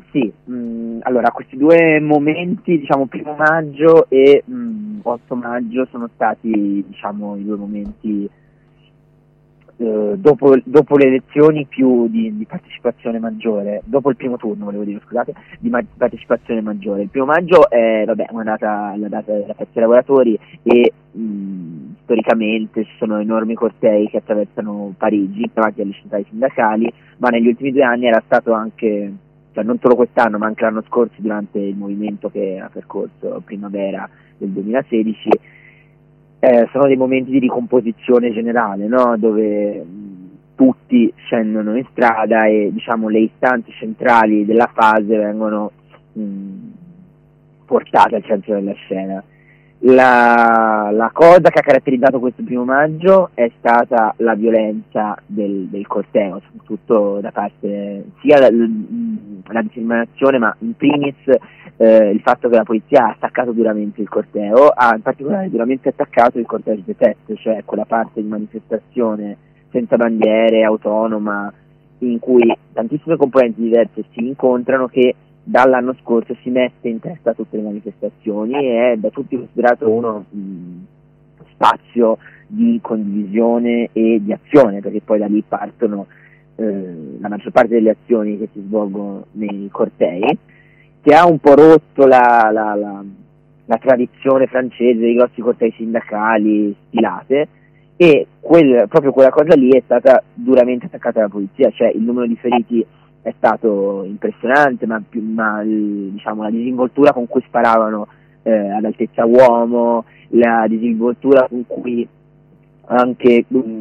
Sì, allora questi due momenti, diciamo 1° maggio e 8 maggio sono stati, diciamo, i due momenti dopo le elezioni più di partecipazione maggiore, dopo il primo turno volevo dire, scusate, partecipazione maggiore. Il 1° maggio è la data della festa dei lavoratori e storicamente ci sono enormi cortei che attraversano Parigi davanti alle centrali sindacali, ma negli ultimi 2 anni era stato anche, cioè non solo quest'anno ma anche l'anno scorso durante il movimento che ha percorso primavera del 2016, sono dei momenti di ricomposizione generale, no? Dove tutti scendono in strada e, diciamo, le istanze centrali della fase vengono portate al centro della scena. La cosa che ha caratterizzato questo 1° maggio è stata la violenza del corteo, soprattutto da parte sia la discriminazione, ma in primis il fatto che la polizia ha attaccato duramente il corteo, ha in particolare duramente attaccato il corteo di test, cioè quella parte di manifestazione senza bandiere, autonoma, in cui tantissime componenti diverse si incontrano, che dall'anno scorso si mette in testa a tutte le manifestazioni e è da tutti considerato uno spazio di condivisione e di azione, perché poi da lì partono la maggior parte delle azioni che si svolgono nei cortei, che ha un po' rotto la tradizione francese dei grossi cortei sindacali stilate, e proprio quella cosa lì è stata duramente attaccata dalla polizia, cioè il numero di feriti è stato impressionante, ma diciamo, la disinvoltura con cui sparavano ad altezza uomo, la disinvoltura con cui anche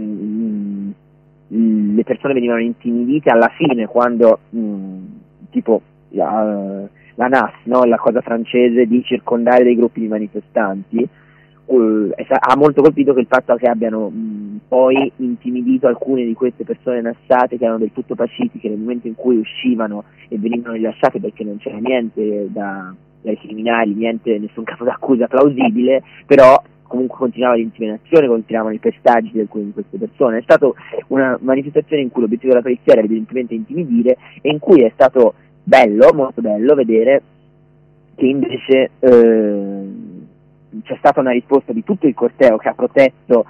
le persone venivano intimidite alla fine, quando tipo la NAS, no? La cosa francese di circondare dei gruppi di manifestanti, ha molto colpito che il fatto che abbiano poi intimidito alcune di queste persone nassate, che erano del tutto pacifiche, nel momento in cui uscivano e venivano rilasciate perché non c'era niente dai criminali, nessun capo d'accusa plausibile, però comunque continuava l'intimidazione, continuavano i pestaggi di alcune di queste persone. È stata una manifestazione in cui l'obiettivo della polizia era evidentemente intimidire, e in cui è stato bello, molto bello vedere che invece c'è stata una risposta di tutto il corteo che ha protetto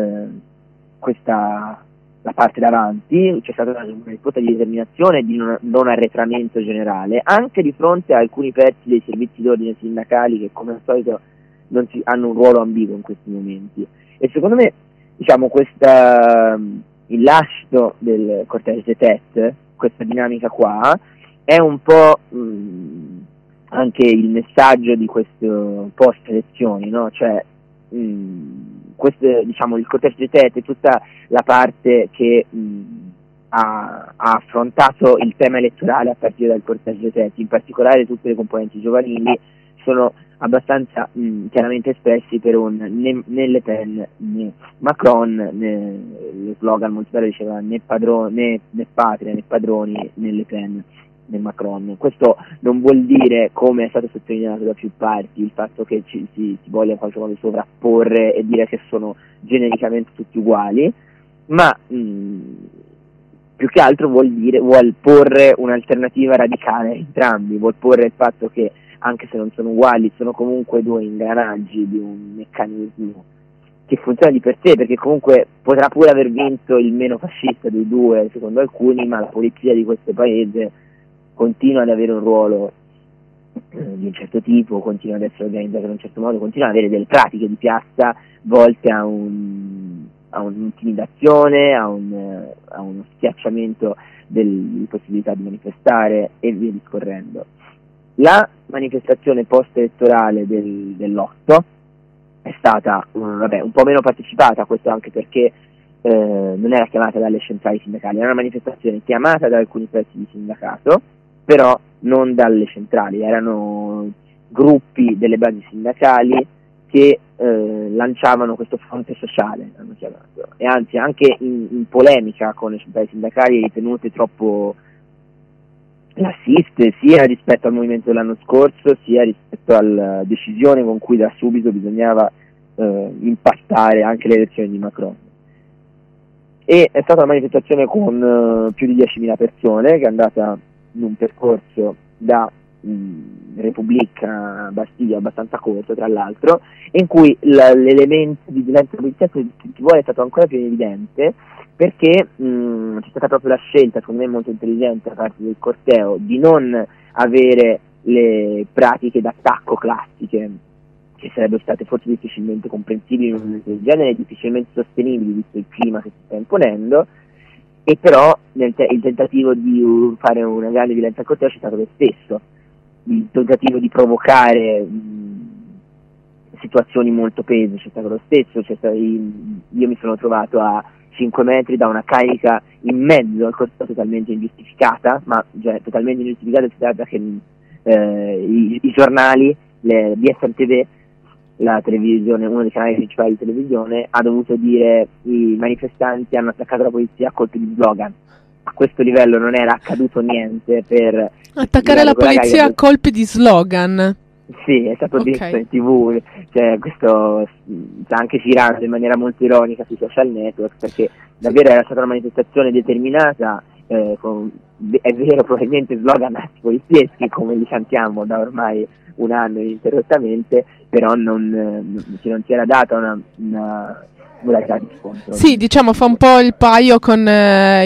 la parte davanti, c'è stata una risposta di determinazione e di non arretramento generale, anche di fronte a alcuni pezzi dei servizi d'ordine sindacali che, come al solito, hanno un ruolo ambiguo in questi momenti. E secondo me, diciamo, il lascito del corteo TET, questa dinamica qua, è un po' anche il messaggio di questo post elezioni, no? Cioè diciamo, il corteo TET e tutta la parte che ha affrontato il tema elettorale a partire dal corteo TET, in particolare tutte le componenti giovanili, sono abbastanza chiaramente espressi per un né Le Pen né Macron, lo slogan molto bello diceva né patria né padroni né Le Pen né Macron. Questo non vuol dire, come è stato sottolineato da più parti, il fatto che si voglia in qualche modo sovrapporre e dire che sono genericamente tutti uguali, ma più che altro vuol porre un'alternativa radicale a entrambi, vuol porre il fatto che anche se non sono uguali, sono comunque due ingranaggi di un meccanismo che funziona di per sé, perché comunque potrà pure aver vinto il meno fascista dei due, secondo alcuni, ma la polizia di questo paese continua ad avere un ruolo di un certo tipo, continua ad essere organizzata in un certo modo, continua ad avere delle pratiche di piazza volte a un'intimidazione, a uno schiacciamento delle possibilità di manifestare e via discorrendo. La manifestazione post-elettorale dell'8 è stata un po' meno partecipata, questo anche perché non era chiamata dalle centrali sindacali, era una manifestazione chiamata da alcuni pezzi di sindacato, però non dalle centrali, erano gruppi delle basi sindacali che lanciavano questo fronte sociale, hanno chiamato, e anzi anche in polemica con le centrali sindacali ritenute troppo lassiste, sia rispetto al movimento dell'anno scorso, sia rispetto alla decisione con cui da subito bisognava impattare anche le elezioni di Macron. E è stata una manifestazione con più di 10.000 persone, che è andata in un percorso da Repubblica Bastiglia abbastanza corto, tra l'altro, in cui l'elemento di violenza poliziesca che ci vuole è stato ancora più evidente, perché c'è stata proprio la scelta, secondo me molto intelligente da parte del corteo, di non avere le pratiche d'attacco classiche, che sarebbero state forse difficilmente comprensibili in un momento del genere, difficilmente sostenibili visto il clima che si sta imponendo, e però il tentativo di fare una grande violenza al corteo c'è stato lo stesso, il tentativo di provocare situazioni molto pesi c'è stato lo stesso, io mi sono trovato a 5 metri da una carica in mezzo al corteo totalmente ingiustificata, ma totalmente ingiustificata si tratta che i giornali, BSM TV, la televisione, uno dei canali principali di televisione, ha dovuto dire i manifestanti hanno attaccato la polizia a colpi di slogan. A questo livello non era accaduto niente per attaccare la polizia a colpi di slogan. Sì, è stato detto in TV, cioè questo sta anche girando in maniera molto ironica sui social network, perché davvero era stata una manifestazione determinata, è vero, probabilmente slogan antipolizieschi come li cantiamo da ormai un anno ininterrottamente, però non si era data una modalità di scontro. Sì, diciamo fa un po' il paio con le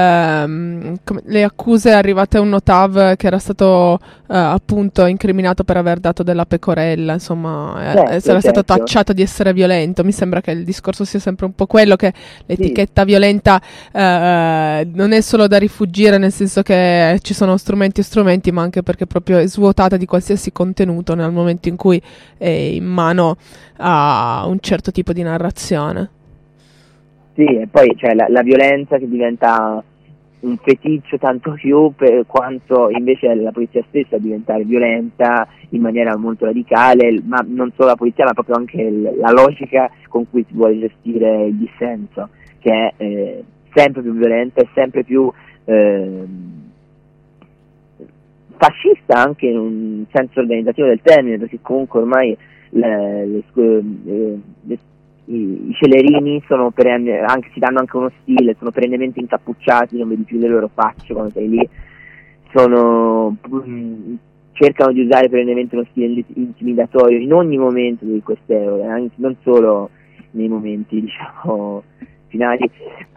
accuse arrivate a un notav che era stato appunto incriminato per aver dato della pecorella, insomma, era stato tacciato di essere violento. Mi sembra che il discorso sia sempre un po' quello, che l'etichetta violenta non è solo da rifuggire, nel senso che ci sono strumenti, ma anche perché proprio è svuotata di qualsiasi contenuto nel momento in cui è in mano a un certo tipo di narrazione. Sì, e poi c'è la violenza che diventa un feticcio tanto più quanto invece la polizia stessa a diventare violenta in maniera molto radicale, ma non solo la polizia, ma proprio anche la logica con cui si vuole gestire il dissenso, che è sempre più violenta e sempre più fascista anche in un senso organizzativo del termine, perché comunque ormai i celerini sono anche si danno anche uno stile, sono perennemente incappucciati, non vedi più le loro facce quando sei lì, cercano di usare perennemente uno stile intimidatorio in ogni momento del corteo, anche non solo nei momenti diciamo finali.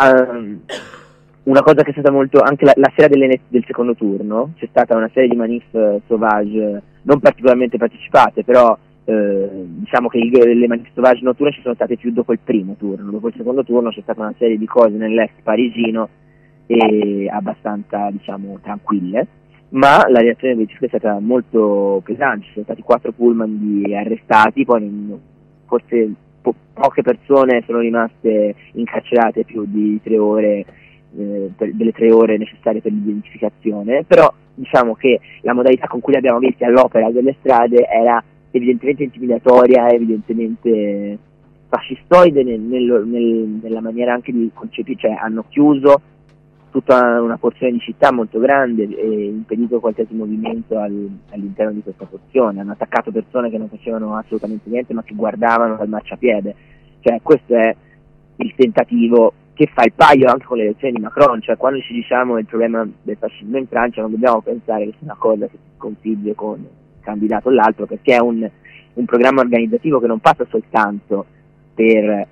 Una cosa che è stata molto, anche la sera del secondo turno c'è stata una serie di manif sauvage non particolarmente partecipate, però diciamo che le manif sauvage notturne ci sono state più dopo il primo turno. Dopo il secondo turno c'è stata una serie di cose nell'est parigino e abbastanza diciamo tranquille, ma la reazione del è stata molto pesante. Ci sono stati 4 pullman di arrestati, poi forse poche persone sono rimaste incarcerate più di 3 ore, delle 3 ore necessarie per l'identificazione, però diciamo che la modalità con cui li abbiamo visti all'opera delle strade era evidentemente intimidatoria, evidentemente fascistoide nella maniera anche di concepire, cioè hanno chiuso tutta una porzione di città molto grande e impedito qualsiasi movimento all'interno di questa porzione, hanno attaccato persone che non facevano assolutamente niente ma che guardavano dal marciapiede, cioè questo è il tentativo che fa il paio anche con le elezioni di Macron, cioè quando ci diciamo il problema del fascismo in Francia non dobbiamo pensare che sia una cosa che si sconfigge con il candidato o l'altro, perché è un programma organizzativo che non passa soltanto per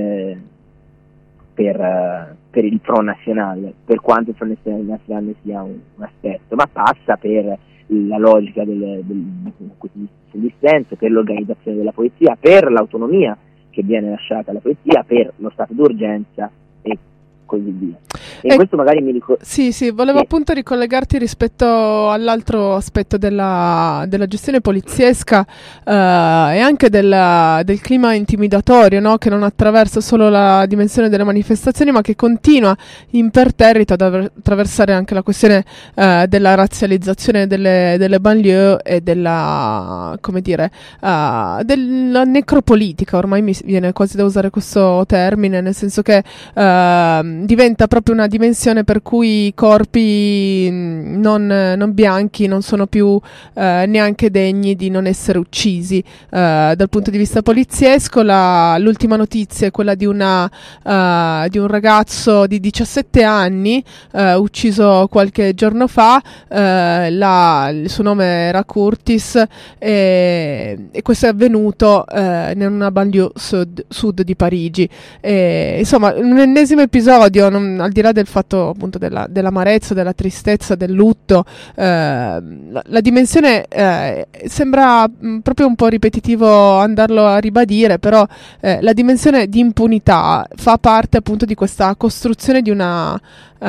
il Front National, per quanto il Front National sia un aspetto, ma passa per la logica del dissenso, per l'organizzazione della polizia, per l'autonomia che viene lasciata alla polizia, per lo stato d'urgenza e così via. E questo magari mi ricordo. Sì, volevo appunto ricollegarti rispetto all'altro aspetto della gestione poliziesca e anche del clima intimidatorio, no? Che non attraversa solo la dimensione delle manifestazioni, ma che continua imperterrito ad attraversare anche la questione della razzializzazione delle banlieue e della, come dire, della necropolitica. Ormai mi viene quasi da usare questo termine, nel senso che diventa proprio una una dimensione per cui i corpi non bianchi non sono più neanche degni di non essere uccisi. Dal punto di vista poliziesco, l'ultima notizia è quella di un ragazzo di 17 anni ucciso qualche giorno fa. Il suo nome era Curtis, e questo è avvenuto in una banlieue sud di Parigi. Insomma, un ennesimo episodio, al di là del fatto appunto dell'amarezza, della tristezza, del lutto. La dimensione sembra proprio un po' ripetitivo andarlo a ribadire, però la dimensione di impunità fa parte appunto di questa costruzione di una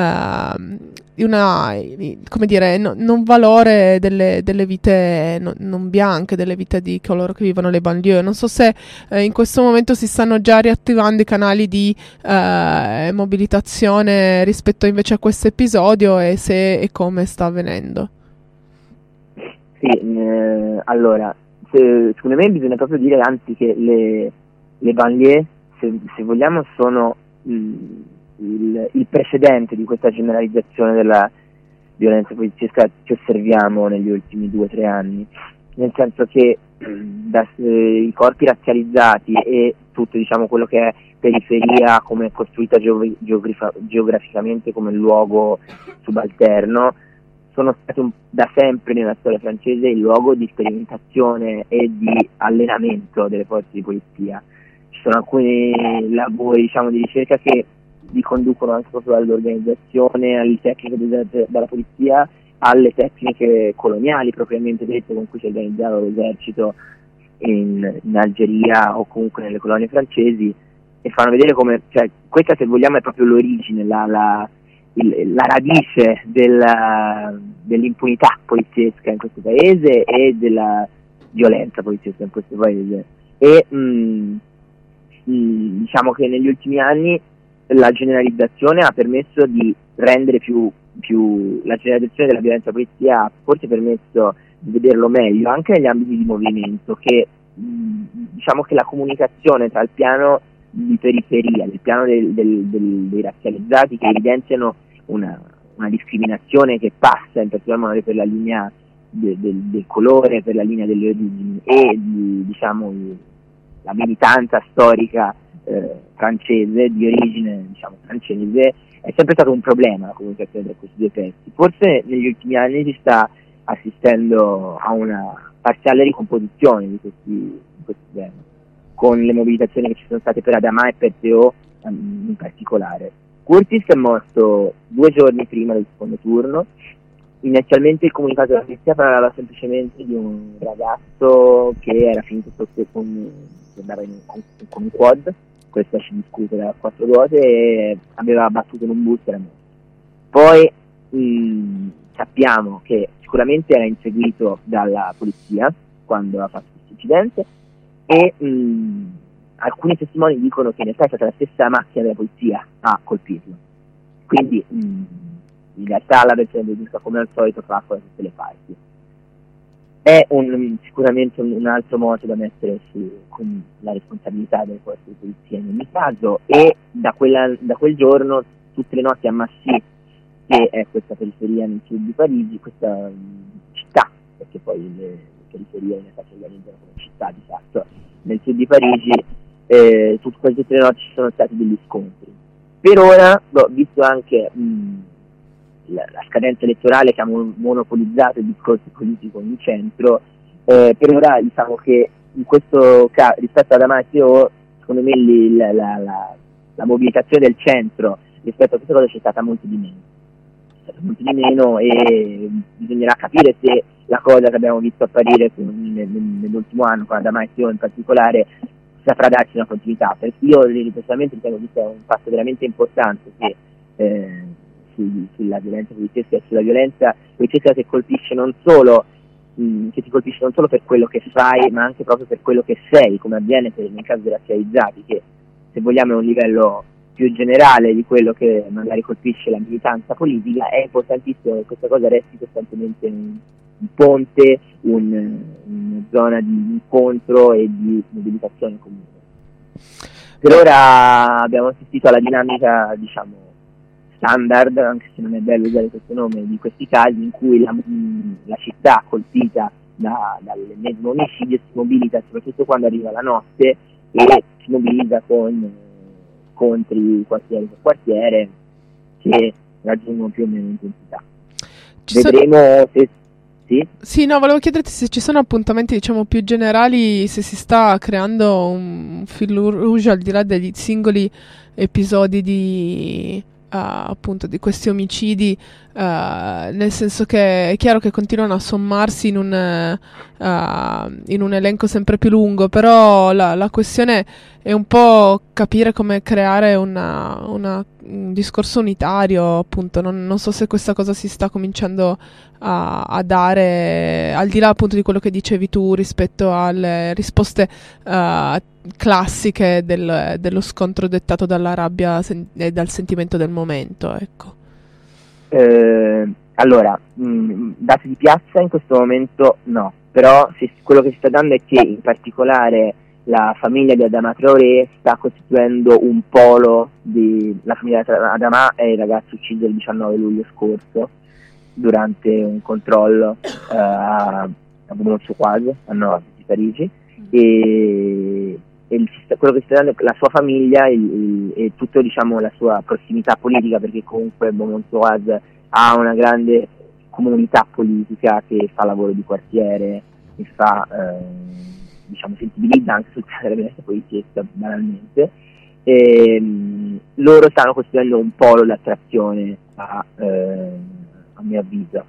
come dire, non valore delle vite non bianche, delle vite di coloro che vivono le banlieue. Non so se in questo momento si stanno già riattivando i canali di mobilitazione rispetto invece a questo episodio, e se e come sta avvenendo. Sì, allora, secondo me bisogna proprio dire anzi che le banlieue, se vogliamo, sono il precedente di questa generalizzazione della violenza poliziesca che osserviamo negli ultimi 2 o 3 anni, nel senso che i corpi razzializzati e tutto, diciamo, quello che è periferia, come è costruita geograficamente come luogo subalterno, sono stati da sempre nella storia francese il luogo di sperimentazione e di allenamento delle forze di polizia. Ci sono alcuni lavori, diciamo, di ricerca che li conducono anche proprio all'organizzazione, alle tecniche dalla polizia, alle tecniche coloniali propriamente dette con cui si organizzava l'esercito in Algeria o comunque nelle colonie francesi, e fanno vedere come, cioè, questa, se vogliamo, è proprio l'origine, la radice dell'impunità poliziesca in questo paese e della violenza poliziesca in questo paese. E diciamo che negli ultimi anni la generalizzazione ha permesso di rendere più la generalizzazione della violenza polizia ha forse permesso di vederlo meglio anche negli ambiti di movimento, che diciamo che la comunicazione tra il piano di periferia, il piano dei razzializzati, che evidenziano una discriminazione che passa in particolar modo per la linea del colore, per la linea delle origini, e diciamo la militanza storica francese, di origine, diciamo, francese, è sempre stato un problema la comunicazione tra questi due pezzi. Forse negli ultimi anni si sta assistendo a una parziale ricomposizione di questi temi, con le mobilitazioni che ci sono state per Adama e per Théo in particolare. Curtis è morto 2 giorni prima del secondo turno. Inizialmente il comunicato della polizia parlava semplicemente di un ragazzo che era finito sotto con un quad, questa ci discute da 4 ruote, e aveva battuto in un bus e era morto. Poi sappiamo che sicuramente era inseguito dalla polizia quando ha fatto questo incidente, e alcuni testimoni dicono che in realtà è stata la stessa macchina della polizia a colpirlo. Quindi in realtà la versione del disco, come al solito, fa da tutte le parti. È sicuramente un altro modo da mettere con la responsabilità delle forze di polizia in ogni caso, e da quel giorno tutte le notti a Massy, che è questa periferia nel sud di Parigi, questa città, perché poi le periferie in realtà si organizzano come città di fatto, nel sud di Parigi, tutte le notti ci sono stati degli scontri. Per ora, visto anche la scadenza elettorale che ha monopolizzato il discorso politico in centro, per ora diciamo che in questo caso, rispetto ad Amateo, secondo me la mobilitazione del centro rispetto a questa cosa c'è stata molto di meno, e bisognerà capire se la cosa che abbiamo visto apparire nell'ultimo anno con Amateo in particolare saprà darci una continuità, perché io personalmente ritengo che sia un passo veramente importante che sulla violenza poliziesca e sulla violenza poliziesca che colpisce non solo che ti colpisce non solo per quello che fai, ma anche proprio per quello che sei, come avviene nel caso dei razzializzati, che se vogliamo è un livello più generale di quello che magari colpisce la militanza politica. È importantissimo che questa cosa resti costantemente un ponte, una zona di incontro e di mobilitazione comune. Per ora abbiamo assistito alla dinamica, diciamo, standard, anche se non è bello usare questo nome, di questi casi in cui la città colpita dall'ennesimo omicidio si mobilita soprattutto quando arriva la notte e si mobilita con scontri quartiere per quartiere che raggiungono più o meno intensità. Vedremo se... Sì, no, volevo chiederti se ci sono appuntamenti, diciamo, più generali, se si sta creando un fil rouge al di là degli singoli episodi di appunto di questi omicidi, nel senso che è chiaro che continuano a sommarsi in un elenco sempre più lungo, però la questione è un po' capire come creare un discorso unitario, appunto. Non so se questa cosa si sta cominciando a dare, al di là appunto di quello che dicevi tu rispetto alle risposte classiche dello scontro dettato dalla rabbia e dal sentimento del momento, ecco. Allora, dati di piazza in questo momento no, però quello che si sta dando è che in particolare la famiglia di Adama Traoré sta costituendo un polo la famiglia di Adama è il ragazzo ucciso il 19 luglio scorso durante un controllo a Bomonti quasi, a nord di Parigi, e quello che sta dando la sua famiglia e tutto, diciamo, la sua prossimità politica, perché comunque Beaumont-sur-Oise ha una grande comunità politica che fa lavoro di quartiere, che fa diciamo sensibilizza anche sul tema della violenza poliziesca banalmente, loro stanno costruendo un polo di a mio avviso.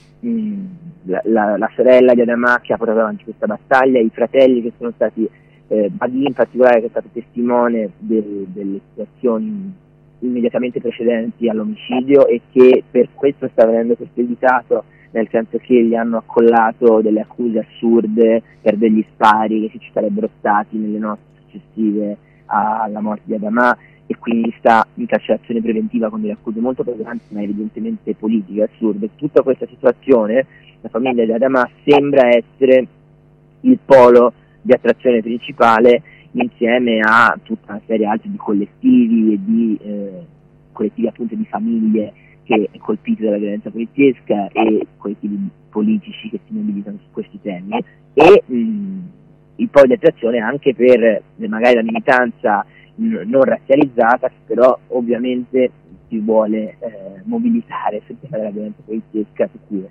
La sorella di Adama che ha portato avanti questa battaglia, i fratelli che sono stati Baghi in particolare, che è stato testimone delle situazioni immediatamente precedenti all'omicidio e che per questo sta venendo perseguitato, nel senso che gli hanno accollato delle accuse assurde per degli spari che ci sarebbero stati nelle notti successive alla morte di Adama, e quindi sta in carcerazione preventiva con delle accuse molto pesanti ma evidentemente politiche assurde. Tutta questa situazione, la famiglia di Adama sembra essere il polo di attrazione principale, insieme a tutta una serie altre di collettivi e di collettivi appunto di famiglie che colpite dalla violenza poliziesca e collettivi politici che si mobilitano su questi temi, e il polo di attrazione anche per magari la militanza non razzializzata, che però ovviamente si vuole mobilitare sul tema della violenza poliziesca sicuro.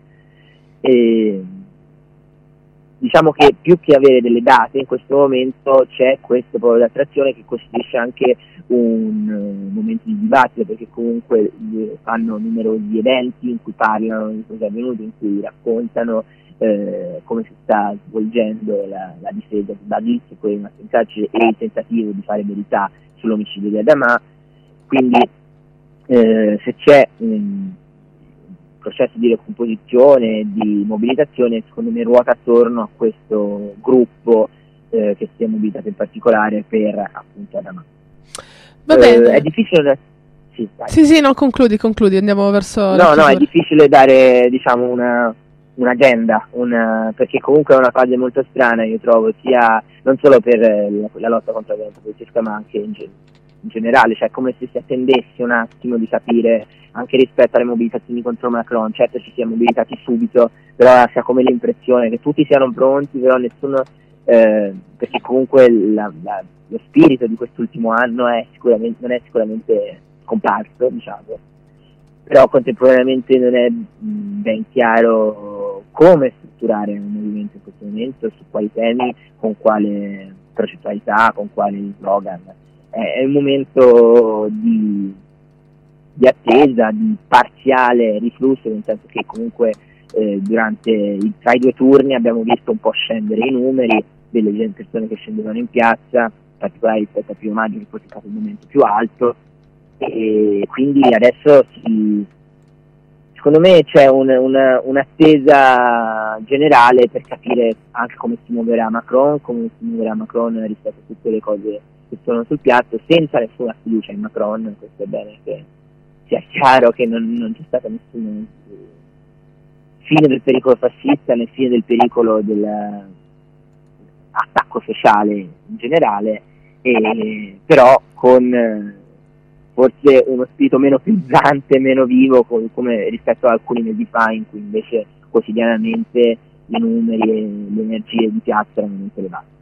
Diciamo che più che avere delle date in questo momento c'è questo polo di attrazione che costituisce anche un momento di dibattito, perché comunque fanno numerosi eventi in cui parlano di cosa è avvenuto, in cui raccontano come si sta svolgendo la difesa di Baghi, che poi è una carcere, e il tentativo di fare verità sull'omicidio di Adama. Quindi se c'è un processo di recomposizione, di mobilitazione, secondo me ruota attorno a questo gruppo che si è mobilitato in particolare per appunto Adama. Va bene. È difficile sì, no, concludi, andiamo verso no, è difficile dare, diciamo, un'agenda, perché comunque è una fase molto strana, io trovo, sia non solo per la lotta contro la violenza poliziesca ma anche in generale, cioè come se si attendesse un attimo di capire anche rispetto alle mobilitazioni contro Macron. Certo, ci siamo mobilitati subito, però si ha come l'impressione che tutti siano pronti, però nessuno, perché comunque lo spirito di quest'ultimo anno non è sicuramente scomparso, diciamo, però contemporaneamente non è ben chiaro come strutturare un movimento in questo momento, su quali temi, con quale processualità, con quali slogan. È un momento di attesa, di parziale riflusso, nel senso che comunque tra i due turni abbiamo visto un po' scendere i numeri delle persone che scendevano in piazza, in particolare rispetto al 1° maggio, che forse è stato il momento più alto, e quindi adesso secondo me c'è un'attesa generale per capire anche come si muoverà Macron rispetto a tutte le cose che sono sul piatto, senza nessuna fiducia in Macron. Questo è bene che sia chiaro, che non c'è stata nessuna fine del pericolo fascista né fine del pericolo dell'attacco sociale in generale, però con forse uno spirito meno frizzante, meno vivo, come rispetto ad alcuni mesi fa in cui invece quotidianamente i numeri e le energie di piazza erano molto elevate.